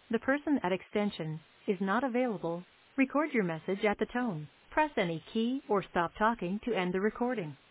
The person at extension is not available. Record your message at the tone. Press any key or stop talking to end the recording.